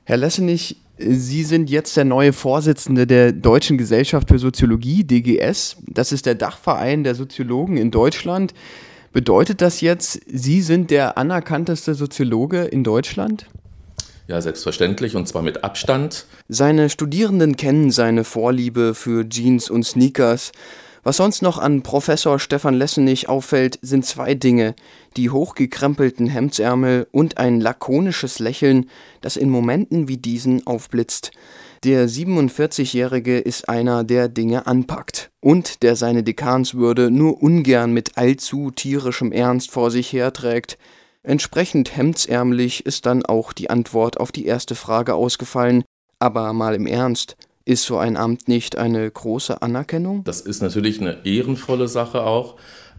Herr Lessenich, Sie sind jetzt der neue Vorsitzende der Deutschen Gesellschaft für Soziologie, DGS. Das ist der Dachverein der Soziologen in Deutschland. Bedeutet das jetzt, Sie sind der anerkannteste Soziologe in Deutschland? Ja, selbstverständlich, und zwar mit Abstand. Seine Studierenden kennen seine Vorliebe für Jeans und Sneakers. Was sonst noch an Professor Stefan Lessenich auffällt, sind zwei Dinge: die hochgekrempelten Hemdsärmel und ein lakonisches Lächeln, das in Momenten wie diesen aufblitzt. Der 47-Jährige ist einer, der Dinge anpackt und der seine Dekanswürde nur ungern mit allzu tierischem Ernst vor sich herträgt. Entsprechend hemdsärmelig ist dann auch die Antwort auf die erste Frage ausgefallen. Aber mal im Ernst: Ist so ein Amt nicht eine große Anerkennung? Das ist natürlich eine ehrenvolle Sache auch.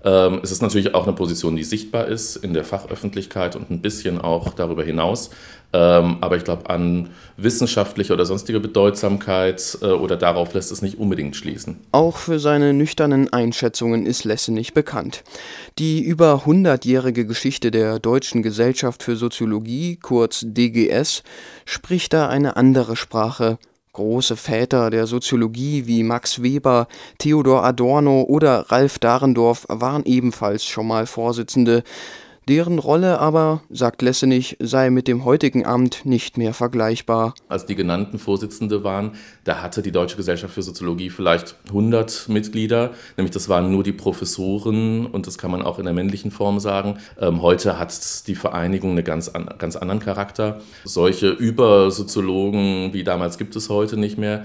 Es ist natürlich auch eine Position, die sichtbar ist in der Fachöffentlichkeit und ein bisschen auch darüber hinaus. Aber ich glaube, an wissenschaftliche oder sonstige Bedeutsamkeit oder darauf lässt es nicht unbedingt schließen. Auch für seine nüchternen Einschätzungen ist Lessenich bekannt. Die über 100-jährige Geschichte der Deutschen Gesellschaft für Soziologie, kurz DGS, spricht da eine andere Sprache. Große Väter der Soziologie wie Max Weber, Theodor Adorno oder Ralph Dahrendorf waren ebenfalls schon mal Vorsitzende. Deren Rolle aber, sagt Lessenich, sei mit dem heutigen Amt nicht mehr vergleichbar. Als die genannten Vorsitzende waren, da hatte die Deutsche Gesellschaft für Soziologie vielleicht 100 Mitglieder, nämlich das waren nur die Professoren, und das kann man auch in der männlichen Form sagen. Heute hat die Vereinigung einen ganz anderen Charakter. Solche Übersoziologen wie damals gibt es heute nicht mehr.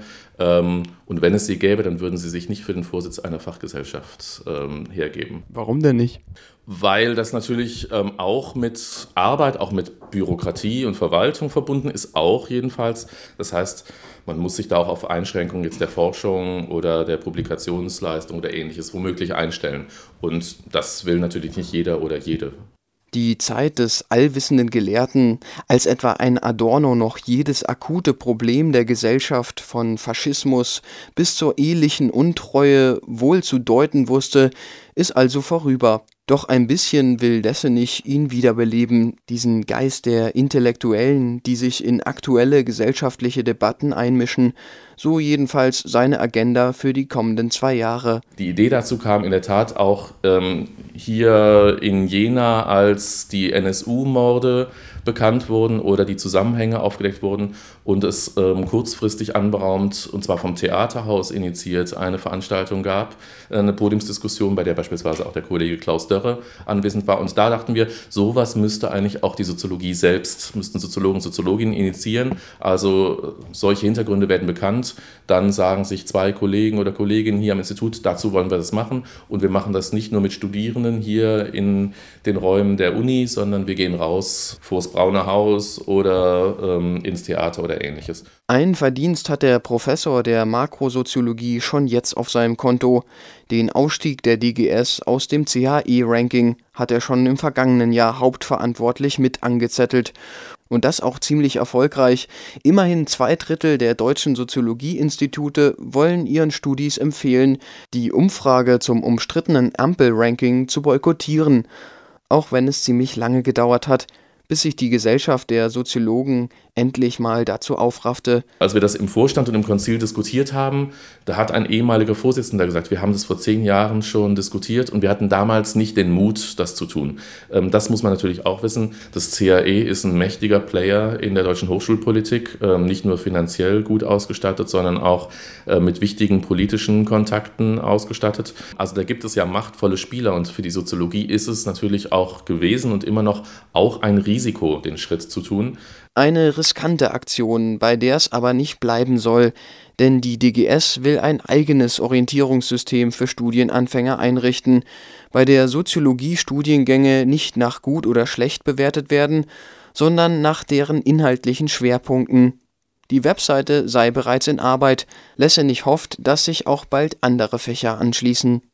Und wenn es sie gäbe, dann würden sie sich nicht für den Vorsitz einer Fachgesellschaft hergeben. Warum denn nicht? Weil das natürlich auch mit Arbeit, auch mit Bürokratie und Verwaltung verbunden ist, auch jedenfalls. Das heißt, man muss sich da auch auf Einschränkungen jetzt der Forschung oder der Publikationsleistung oder Ähnliches womöglich einstellen. Und das will natürlich nicht jeder oder jede. Die Zeit des allwissenden Gelehrten, als etwa ein Adorno noch jedes akute Problem der Gesellschaft von Faschismus bis zur ehelichen Untreue wohl zu deuten wusste, ist also vorüber. Doch ein bisschen will Lessenich ihn wiederbeleben, diesen Geist der Intellektuellen, die sich in aktuelle gesellschaftliche Debatten einmischen, so jedenfalls seine Agenda für die kommenden 2 Jahre. Die Idee dazu kam in der Tat auch hier in Jena, als die NSU-Morde bekannt wurden oder die Zusammenhänge aufgedeckt wurden und es kurzfristig anberaumt, und zwar vom Theaterhaus initiiert, eine Veranstaltung gab, eine Podiumsdiskussion, bei der beispielsweise auch der Kollege Klaus Dörre anwesend war. Und da dachten wir, sowas müsste eigentlich auch die Soziologie selbst, müssten Soziologen und Soziologinnen initiieren. Also solche Hintergründe werden bekannt. Dann sagen sich 2 Kollegen oder Kolleginnen hier am Institut, dazu wollen wir das machen. Und wir machen das nicht nur mit Studierenden hier in den Räumen der Uni, sondern wir gehen raus vors Braune Haus oder ins Theater oder Ähnliches. Ein Verdienst hat der Professor der Makrosoziologie schon jetzt auf seinem Konto. Den Ausstieg der DGS aus dem CHE-Ranking hat er schon im vergangenen Jahr hauptverantwortlich mit angezettelt. Und das auch ziemlich erfolgreich. Immerhin 2/3 der deutschen Soziologieinstitute wollen ihren Studis empfehlen, die Umfrage zum umstrittenen Ampel-Ranking zu boykottieren. Auch wenn es ziemlich lange gedauert hat, bis sich die Gesellschaft der Soziologen endlich mal dazu aufraffte. Als wir das im Vorstand und im Konzil diskutiert haben, da hat ein ehemaliger Vorsitzender gesagt, wir haben das vor 10 Jahren schon diskutiert und wir hatten damals nicht den Mut, das zu tun. Das muss man natürlich auch wissen. Das CAE ist ein mächtiger Player in der deutschen Hochschulpolitik, nicht nur finanziell gut ausgestattet, sondern auch mit wichtigen politischen Kontakten ausgestattet. Also da gibt es ja machtvolle Spieler, und für die Soziologie ist es natürlich auch gewesen und immer noch auch ein Risiko, den Schritt zu tun. Eine riskante Aktion, bei der es aber nicht bleiben soll, denn die DGS will ein eigenes Orientierungssystem für Studienanfänger einrichten, bei der Soziologie-Studiengänge nicht nach gut oder schlecht bewertet werden, sondern nach deren inhaltlichen Schwerpunkten. Die Webseite sei bereits in Arbeit. Lessenich hofft, dass sich auch bald andere Fächer anschließen.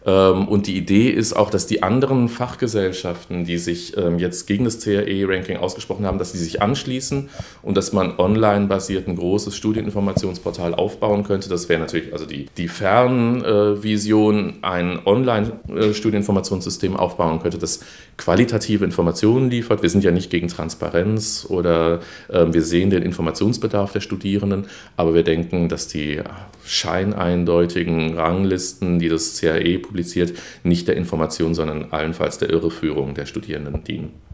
Und die Idee ist auch, dass die anderen Fachgesellschaften, die sich jetzt gegen das CRE-Ranking ausgesprochen haben, dass die sich anschließen und dass man online-basiert ein großes Studieninformationsportal aufbauen könnte. Das wäre natürlich also die Fernvision, ein Online-Studieninformationssystem aufbauen könnte, das qualitative Informationen liefert. Wir sind ja nicht gegen Transparenz oder wir sehen den Informationsbedarf der Studierenden, aber wir denken, dass die scheineindeutigen Ranglisten, die das CAE publiziert, nicht der Information, sondern allenfalls der Irreführung der Studierenden dienen.